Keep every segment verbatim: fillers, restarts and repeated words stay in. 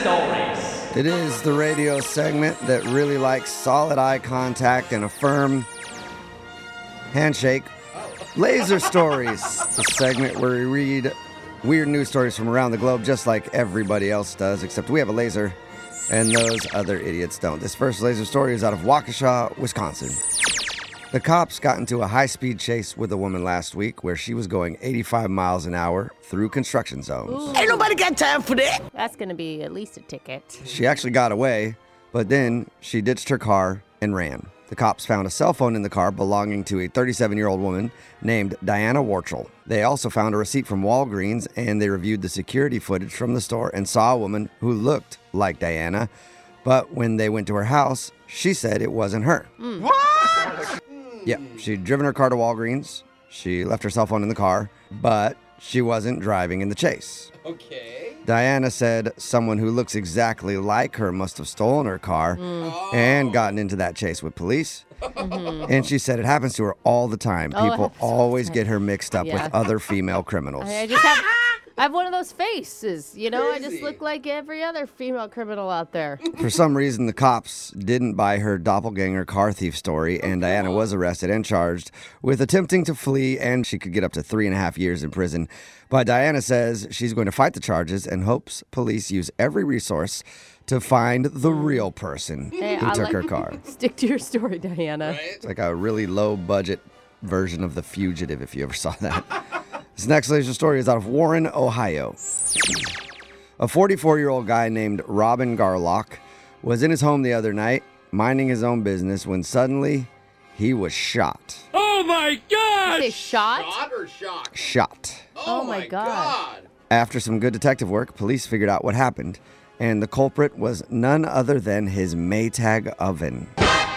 Stories. It is the radio segment that really likes solid eye contact and a firm handshake. Laser Stories, the segment where we read weird news stories from around the globe just like everybody else does, except we have a laser and those other idiots don't. This first laser story is out of Waukesha, Wisconsin. The cops got into a high-speed chase with a woman last week where she was going eighty-five miles an hour through construction zones. Ooh. Ain't nobody got time for that. That's going to be at least a ticket. She actually got away, but then she ditched her car and ran. The cops found a cell phone in the car belonging to a thirty-seven-year-old woman named Diana Warchel. They also found a receipt from Walgreens, and they reviewed the security footage from the store and saw a woman who looked like Diana. But when they went to her house, she said it wasn't her. Mm. What? Yeah, she'd driven her car to Walgreens. She left her cell phone in the car, but she wasn't driving in the chase. Okay. Diana said someone who looks exactly like her must have stolen her car Mm. and gotten into that chase with police. Mm-hmm. And she said it happens to her all the time. Oh, it People happens all the always time. get her mixed up Yeah. with other female criminals. I, I just have, I have one of those faces, you know? I just Crazy. look like every other female criminal out there. For some reason, the cops didn't buy her doppelganger car thief story, and Diana was arrested and charged with attempting to flee, and she could get up to three and a half years in prison. But Diana says she's going to fight the charges and hopes police use every resource to find the real person Hey, who I took like- her car. Stick to your story, Diana. Right? It's like a really low-budget version of The Fugitive, if you ever saw that. This next laser story is out of Warren, Ohio. A forty-four-year-old guy named Robin Garlock was in his home the other night, minding his own business, when suddenly he was shot. Oh my God! They shot? Shot or shock? Shot. Oh, Oh my my God. God. After some good detective work, police figured out what happened, and the culprit was none other than his Maytag oven.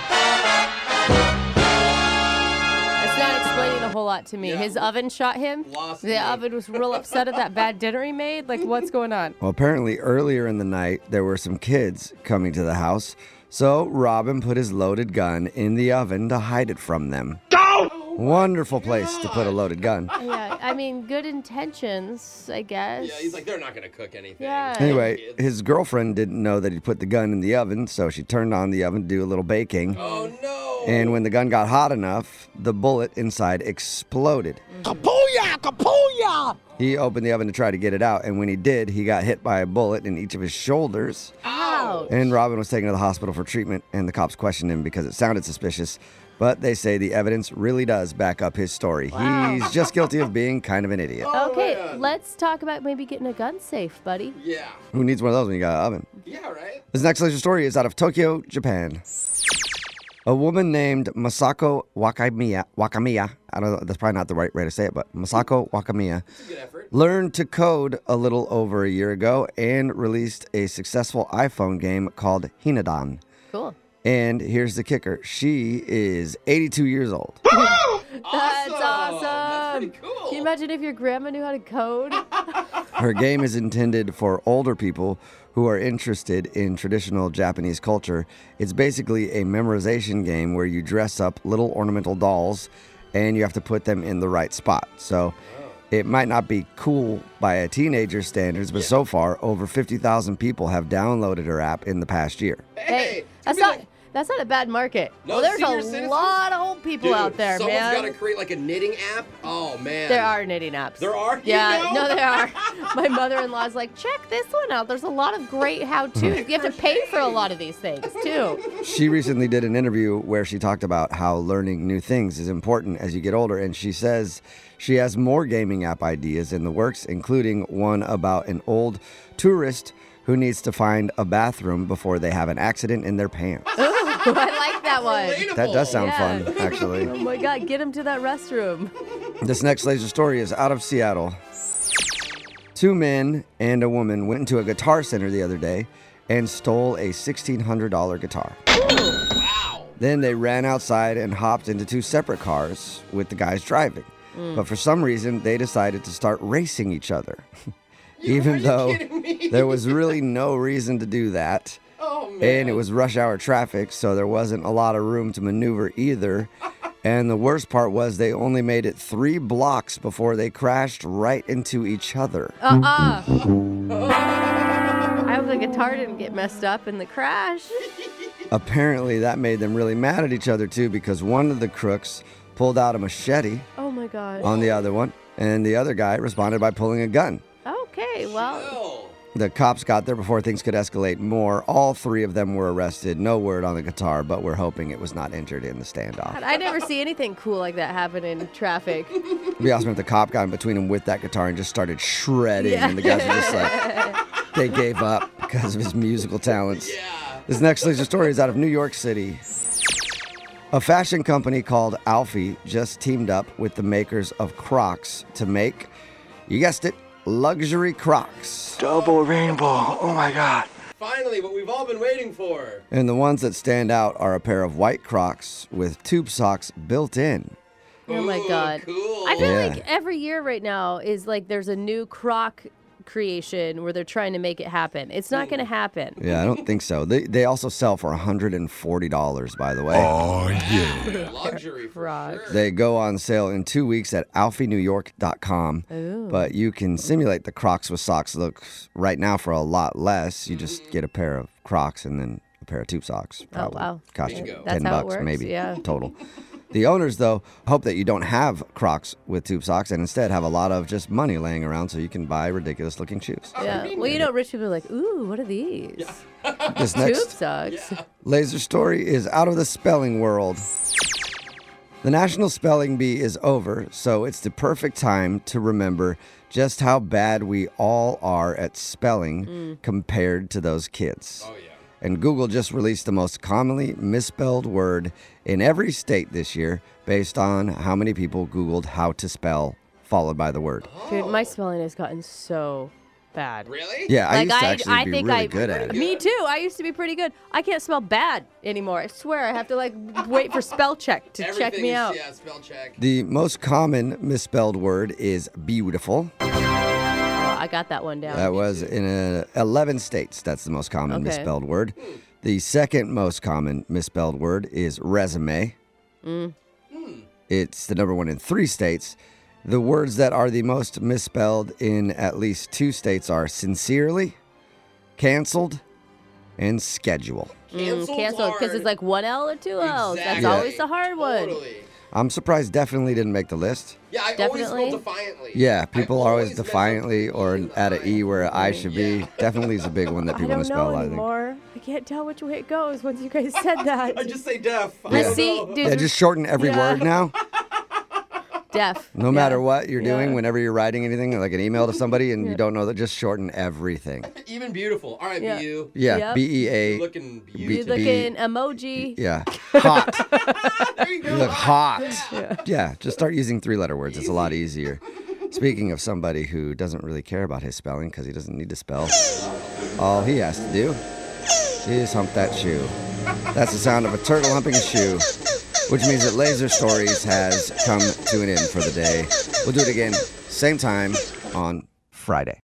That's not explaining a whole lot to me. Yeah. His oven shot him? Lost The me. oven was real upset at that bad dinner he made? Like, what's going on? Well, apparently earlier in the night, there were some kids coming to the house, so Robin put his loaded gun in the oven to hide it from them. Wonderful place to put a loaded gun. Yeah, I mean, good intentions, I guess. Yeah, he's like, they're not going to cook anything. Yeah. Anyway, Kids. his girlfriend didn't know that he put the gun in the oven, so she turned on the oven to do a little baking. Oh, no. And when the gun got hot enough, the bullet inside exploded. Kapooyah! Kapooyah! He opened the oven to try to get it out, and when he did, he got hit by a bullet in each of his shoulders. Ouch. And Robin was taken to the hospital for treatment, and the cops questioned him because it sounded suspicious. But they say the evidence really does back up his story. Wow. He's just guilty of being kind of an idiot. Oh, Okay, man. let's talk about maybe getting a gun safe, buddy. Yeah. Who needs one of those when you got an oven? Yeah, right? This next laser story is out of Tokyo, Japan. A woman named Masako Wakamiya, Wakamiya, I don't know, that's probably not the right way to say it, but Masako Wakamiya It's a good effort. learned to code a little over a year ago and released a successful iPhone game called Hinadan. Cool. And here's the kicker. She is eighty-two years old. That's awesome. That's pretty cool. Can you imagine if your grandma knew how to code? Her game is intended for older people who are interested in traditional Japanese culture. It's basically a memorization game where you dress up little ornamental dolls and you have to put them in the right spot. So it might not be cool by a teenager's standards, but so far, over fifty thousand people have downloaded her app in the past year. Hey, that's I mean, not like, that's not a bad market. No well, there's senior a citizens? lot of old people dude, out there, someone's man. got to create like a knitting app. Oh, man. There are knitting apps. There are? You Yeah, know? no, there are. My mother-in-law's like, check this one out. There's a lot of great how-tos. You have to pay for a lot of these things, too. She recently did an interview where she talked about how learning new things is important as you get older, and she says she has more gaming app ideas in the works, including one about an old tourist who needs to find a bathroom before they have an accident in their pants. Ooh, I like that one. Relatable. That does sound Yeah. fun, actually. Oh my God, get him to that restroom. This next laser story is out of Seattle. Two men and a woman went into a guitar center the other day and stole a sixteen hundred dollars guitar. Wow. Then they ran outside and hopped into two separate cars with the guys driving. But for some reason, they decided to start racing each other. You- are Even you though kidding me? there was really no reason to do that. Oh, man. And it was rush hour traffic, so there wasn't a lot of room to maneuver either. And the worst part was they only made it three blocks before they crashed right into each other. Uh-uh. I the guitar didn't get messed up in the crash. Apparently, that made them really mad at each other, too, because one of the crooks pulled out a machete Oh my god. on the other one, and the other guy responded by pulling a gun. Okay, well, Oh. The cops got there before things could escalate more. All three of them were arrested. No word on the guitar, but we're hoping it was not injured in the standoff. I never see anything cool like that happen in traffic. We also met the cop got in between them with that guitar and just started shredding, Yeah. and the guys were just like, they gave up because of his musical talents. Yeah. This next laser story is out of New York City. A fashion company called Alfie just teamed up with the makers of Crocs to make, you guessed it, luxury Crocs. Double rainbow. Oh my God. Finally, what we've all been waiting for. And the ones that stand out are a pair of white Crocs with tube socks built in. Oh my Ooh, god. Cool. I feel Yeah. like every year right now is like there's a new croc creation where they're trying to make it happen. It's not going to happen. Yeah, I don't think so. They they also sell for one hundred forty dollars, by the way. Luxury for Crocs. sure. They go on sale in two weeks at alfie new york dot com. Ooh. But you can simulate the Crocs with socks look right now for a lot less. You just get a pair of Crocs and then a pair of tube socks. Probably. Oh, wow. Cost you Bingo. ten That's how it bucks works, maybe yeah. total. The owners, though, hope that you don't have Crocs with tube socks and instead have a lot of just money laying around so you can buy ridiculous looking shoes. Yeah. Well, you know, rich people are like, ooh, what are these? This Tube next socks. laser story is out of the spelling world. The National Spelling Bee is over, so it's the perfect time to remember just how bad we all are at spelling Mm. compared to those kids. Oh, yeah. And Google just released the most commonly misspelled word in every state this year based on how many people Googled how to spell, followed by the word. Dude, my spelling has gotten so bad. Really? Yeah, I Like, used to I- actually I be think really I- good at it. Me too. I used to be pretty good. I can't spell bad anymore. I swear. I have to like wait for spell check to Everything check me is, out. Yeah, spell check. The most common misspelled word is beautiful. Oh, I got that one down. That was in uh, eleven states. That's the most common Okay. misspelled word. The second most common misspelled word is resume. Mm. It's the number one in three states. The words that are the most misspelled in at least two states are sincerely, canceled, and schedule. Mm, Canceled canceled because it's like one L or two L's. That's Exactly. always the hard one. Totally. I'm surprised definitely didn't make the list. Yeah, I Definitely. always spell defiantly. Yeah, people I are always mess up defiantly or E at an E where an I should be. Yeah. Definitely is a big one that I people don't misspell, know I think. anymore. I can't tell which way it goes once you guys said that. I just say deaf. I Let's don't see, know. dude. Yeah, just shorten every Yeah. word now. Deaf. No Yeah. matter what you're Yeah. doing, whenever you're writing anything, like an email to somebody and you don't know that, just shorten everything. Even beautiful. All right, Yeah. B U. Yeah, Yep. B E A. You're looking B- You beautiful. looking emoji. Yeah, hot. There you go. You look hot. Yeah, just start using three letter words. It's a lot easier. Speaking of somebody who doesn't really care about his spelling because he doesn't need to spell, all he has to do is hump that shoe. That's the sound of a turtle humping a shoe, which means that Laser Stories has come to an end for the day. We'll do it again, same time on Friday.